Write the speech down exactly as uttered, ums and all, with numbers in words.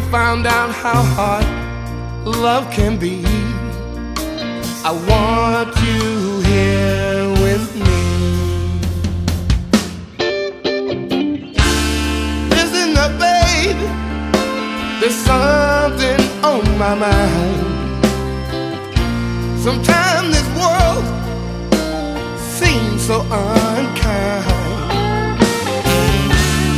found out how hard love can be. I want you here with me. Listen up, baby, there's something on my mind. Sometimes this world seems so unkind.